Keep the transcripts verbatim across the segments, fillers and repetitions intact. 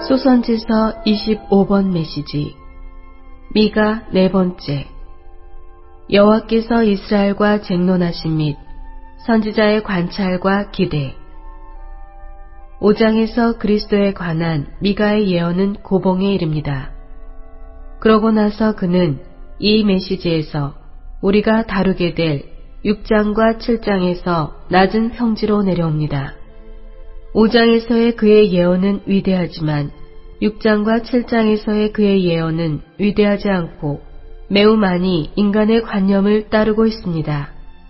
소선지서 이십오 번 메시지. 미가 네 번째. 여호와께서 이스라엘과 쟁론하심 및 선지자의 관찰과 기대. 오 장에서 그리스도에 관한 미가의 예언은 고봉에 이릅니다. 그러고 나서 그는 이 메시지에서 우리가 다루게 될 육 장과 칠 장에서 낮은 평지로 내려옵니다. 오 장에서의 그의 예언은 위대하지만 육 장과 칠 장에서의 그의 예언은 위대하지 않고 매우 많이 인간의 관념을 따르고 있습니다.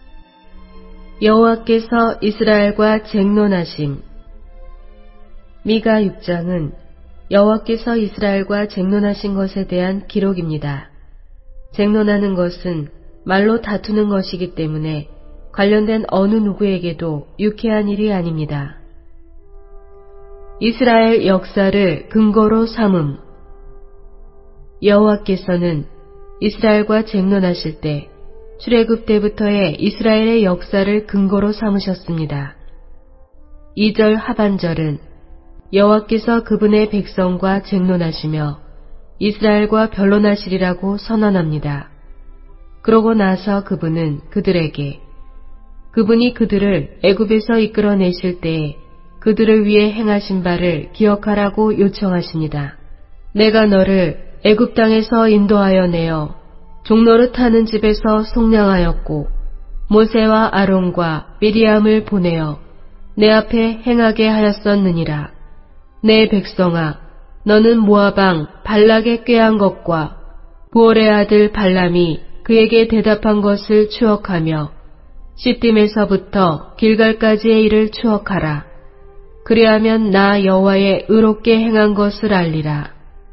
여호와께서 이스라엘과 쟁론하심. 미가 육 장은 여호와께서 이스라엘과 쟁론하신 것에 대한 기록입니다. 쟁론하는 것은 말로 다투는 것이기 때문에 관련된 어느 누구에게도 유쾌한 일이 아닙니다. 이스라엘 역사를 근거로 삼음. 여호와께서는 이스라엘과 쟁론하실 때 출애굽 때부터의 이스라엘의 역사를 근거로 삼으셨습니다. 이 절 하반절은 여호와께서 그분의 백성과 쟁론하시며 이스라엘과 변론하시리라고 선언합니다. 그러고 나서 그분은 그들에게 그분이 그들을 애굽에서 이끌어내실 때에 그들을 위해 행하신 바를 기억하라고 요청하십니다. 내가 너를 애굽 땅에서 인도하여 내어 종노릇하는 집에서 속량하였고 모세와 아론과 미리암을 보내어 내 앞에 행하게 하였었느니라. 내 백성아, 너는 모압 왕 발락의 꾀한 것과 부올의 아들 발람이 그에게 대답한 것을 추억하며 시딤에서부터 길갈까지의 일을 추억하라. 그리하면 나 여호와의 의롭게 행한 것을 알리라.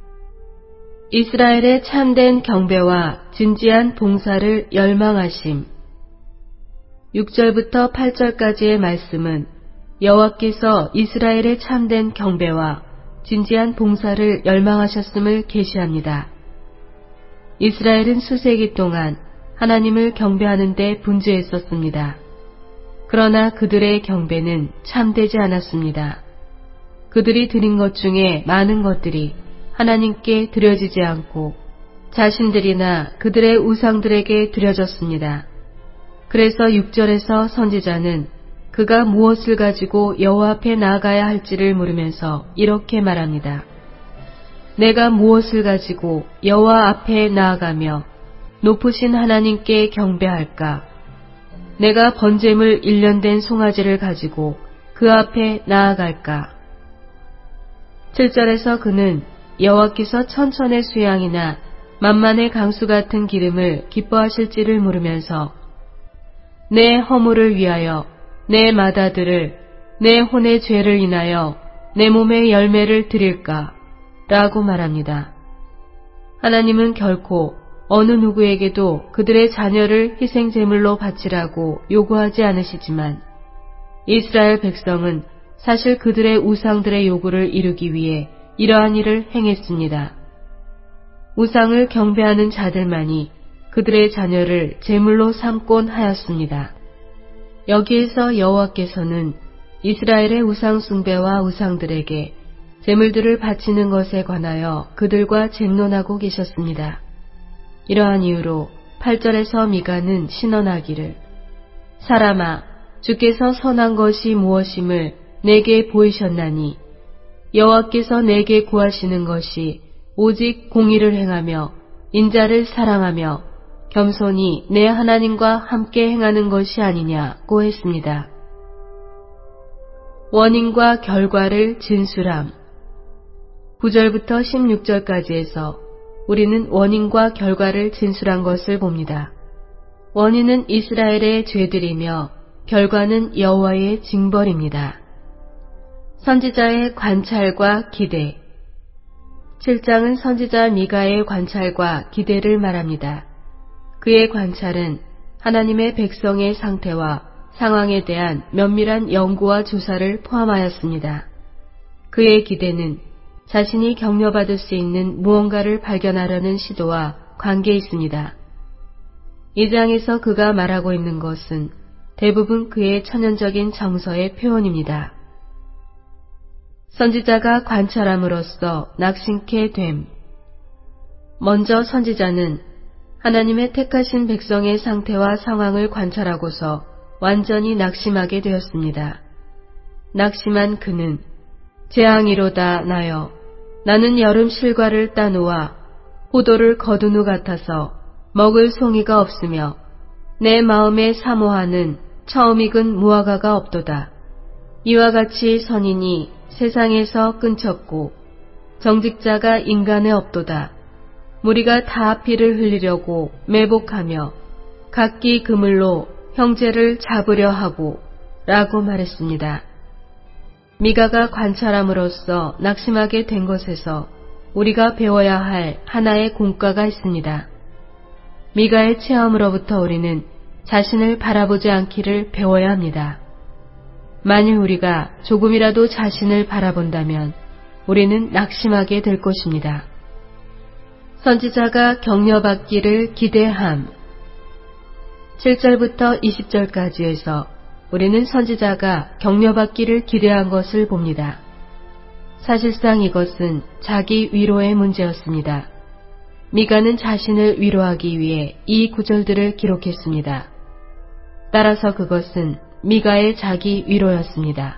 이스라엘의 참된 경배와 진지한 봉사를 열망하심. 육 절부터 팔 절까지의 말씀은 여호와께서 이스라엘의 참된 경배와 진지한 봉사를 열망하셨음을 계시합니다. 이스라엘은 수세기 동안 하나님을 경배하는 데 분주했었습니다. 그러나 그들의 경배는 참되지 않았습니다. 그들이 드린 것 중에 많은 것들이 하나님께 드려지지 않고 자신들이나 그들의 우상들에게 드려졌습니다. 그래서 육 절에서 선지자는 그가 무엇을 가지고 여호와 앞에 나아가야 할지를 물으면서 이렇게 말합니다. 내가 무엇을 가지고 여호와 앞에 나아가며 높으신 하나님께 경배할까? 내가 번제물 일 년 된 송아지를 가지고 그 앞에 나아갈까? 칠 절에서 그는 여호와께서 천천의 수양이나 만만의 강수 같은 기름을 기뻐하실지를 물으면서 내 허물을 위하여 내 마다들을 내 혼의 죄를 인하여 내 몸의 열매를 드릴까? 라고 말합니다. 하나님은 결코 어느 누구에게도 그들의 자녀를 희생제물로 바치라고 요구하지 않으시지만 이스라엘 백성은 사실 그들의 우상들의 요구를 이루기 위해 이러한 일을 행했습니다. 우상을 경배하는 자들만이 그들의 자녀를 제물로 삼곤 하였습니다. 여기에서 여호와께서는 이스라엘의 우상 숭배와 우상들에게 제물들을 바치는 것에 관하여 그들과 쟁론하고 계셨습니다. 이러한 이유로 팔 절에서 미가는 신언하기를 사람아, 주께서 선한 것이 무엇임을 내게 보이셨나니 여호와께서 내게 구하시는 것이 오직 공의를 행하며 인자를 사랑하며 겸손히 내 하나님과 함께 행하는 것이 아니냐고 했습니다. 원인과 결과를 진술함. 구 절부터 십육 절까지에서 우리는 원인과 결과를 진술한 것을 봅니다. 원인은 이스라엘의 죄들이며 결과는 여호와의 징벌입니다. 선지자의 관찰과 기대. 칠 장은 선지자 미가의 관찰과 기대를 말합니다. 그의 관찰은 하나님의 백성의 상태와 상황에 대한 면밀한 연구와 조사를 포함하였습니다. 그의 기대는 자신이 격려받을 수 있는 무언가를 발견하려는 시도와 관계에 있습니다. 이 장에서 그가 말하고 있는 것은 대부분 그의 천연적인 정서의 표현입니다. 선지자가 관찰함으로써 낙심케 됨. 먼저 선지자는 하나님의 택하신 백성의 상태와 상황을 관찰하고서 완전히 낙심하게 되었습니다. 낙심한 그는 재앙이로다 나여 나는 여름 실과를 따누와 포도를 거둔 후 같아서 먹을 송이가 없으며 내 마음에 사모하는 처음 익은 무화과가 없도다. 이와 같이 선인이 세상에서 끊쳤고 정직자가 인간에 없도다. 무리가 다 피를 흘리려고 매복하며 각기 그물로 형제를 잡으려 하고 라고 말했습니다. 미가가 관찰함으로써 낙심하게 된 것에서 우리가 배워야 할 하나의 공과가 있습니다. 미가의 체험으로부터 우리는 자신을 바라보지 않기를 배워야 합니다. 만일 우리가 조금이라도 자신을 바라본다면 우리는 낙심하게 될 것입니다. 선지자가 격려받기를 기대함. 칠 절부터 이십 절까지에서 우리는 선지자가 격려받기를 기대한 것을 봅니다. 사실상 이것은 자기 위로의 문제였습니다. 미가는 자신을 위로하기 위해 이 구절들을 기록했습니다. 따라서 그것은 미가의 자기 위로였습니다.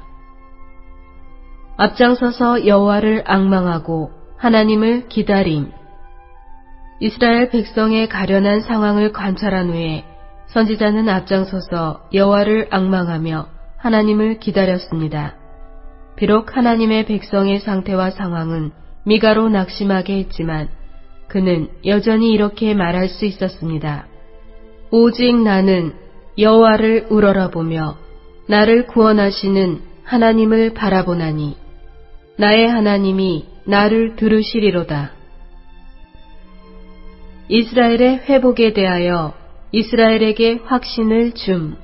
앞장서서 여호와를 앙망하고 하나님을 기다림. 이스라엘 백성의 가련한 상황을 관찰한 후에 선지자는 앞장서서 여호와를 앙망하며 하나님을 기다렸습니다. 비록 하나님의 백성의 상태와 상황은 미가로 낙심하게 했지만 그는 여전히 이렇게 말할 수 있었습니다. 오직 나는 여호와를 우러러보며 나를 구원하시는 하나님을 바라보나니 나의 하나님이 나를 들으시리로다. 이스라엘의 회복에 대하여 이스라엘에게 확신을 줌.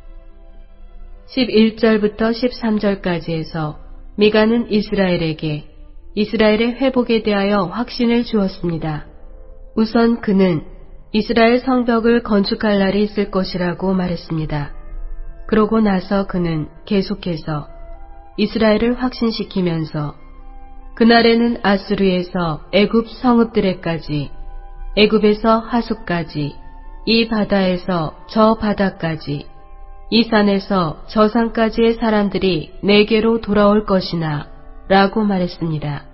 십일 절부터 십삼 절까지에서 미가는 이스라엘에게 이스라엘의 회복에 대하여 확신을 주었습니다. 우선 그는 이스라엘 성벽을 건축할 날이 있을 것이라고 말했습니다. 그러고 나서 그는 계속해서 이스라엘을 확신시키면서 그날에는 아수르에서 애굽 성읍들에까지, 애굽에서 하수까지, 이 바다에서 저 바다까지, 이 산에서 저 산까지의 사람들이 내게로 돌아올 것이나 라고 말했습니다.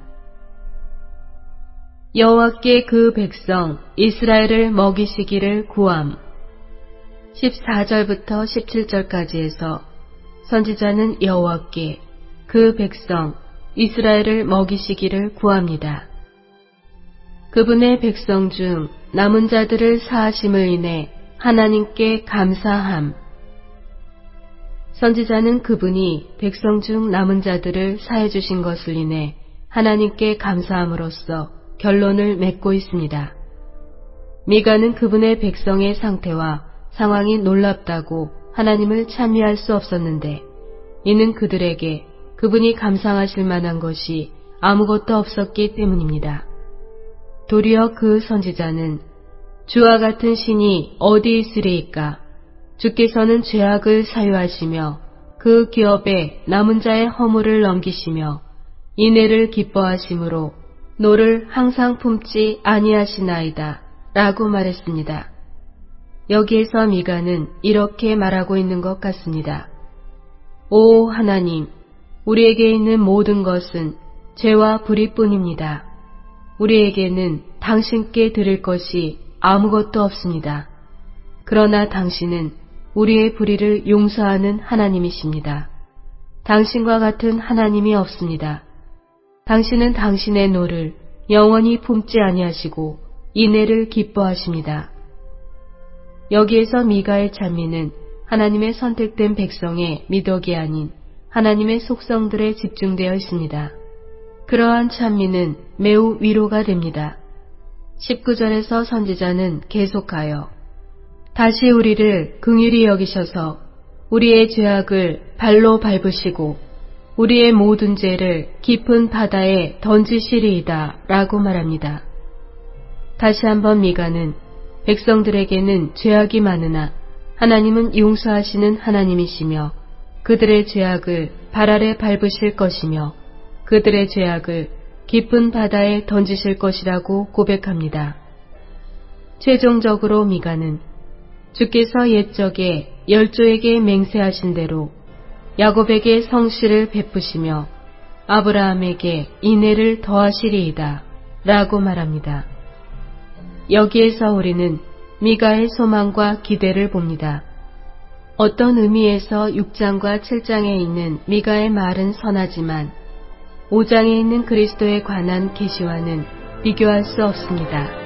여호와께 그 백성 이스라엘을 먹이시기를 구함. 십사 절부터 십칠 절까지에서 선지자는 여호와께 그 백성 이스라엘을 먹이시기를 구합니다. 그분의 백성 중 남은 자들을 사하심을 인해 하나님께 감사함. 선지자는 그분이 백성 중 남은 자들을 사해 주신 것을 인해 하나님께 감사함으로써 결론을 맺고 있습니다. 미가는 그분의 백성의 상태와 상황이 놀랍다고 하나님을 찬미할 수 없었는데 이는 그들에게 그분이 감상하실 만한 것이 아무것도 없었기 때문입니다. 도리어 그 선지자는 주와 같은 신이 어디 있으리이까? 주께서는 죄악을 사유하시며 그 기업에 남은 자의 허물을 넘기시며 인애를 기뻐하심으로 노를 항상 품지 아니하시나이다 라고 말했습니다. 여기에서 미가는 이렇게 말하고 있는 것 같습니다. 오 하나님, 우리에게 있는 모든 것은 죄와 불의뿐입니다. 우리에게는 당신께 드릴 것이 아무것도 없습니다. 그러나 당신은 우리의 불의를 용서하는 하나님이십니다. 당신과 같은 하나님이 없습니다. 당신은 당신의 노를 영원히 품지 아니하시고 인애를 기뻐하십니다. 여기에서 미가의 찬미는 하나님의 선택된 백성의 미덕이 아닌 하나님의 속성들에 집중되어 있습니다. 그러한 찬미는 매우 위로가 됩니다. 십구 절에서 선지자는 계속하여 다시 우리를 긍휼히 여기셔서 우리의 죄악을 발로 밟으시고 우리의 모든 죄를 깊은 바다에 던지시리이다 라고 말합니다. 다시 한번 미가는 백성들에게는 죄악이 많으나 하나님은 용서하시는 하나님이시며 그들의 죄악을 발 아래 밟으실 것이며 그들의 죄악을 깊은 바다에 던지실 것이라고 고백합니다. 최종적으로 미가는 주께서 옛적에 열조에게 맹세하신 대로 야곱에게 성실을 베푸시며 아브라함에게 인애를 더하시리이다 라고 말합니다. 여기에서 우리는 미가의 소망과 기대를 봅니다. 어떤 의미에서 육 장과 칠 장에 있는 미가의 말은 선하지만 오 장에 있는 그리스도에 관한 계시와는 비교할 수 없습니다.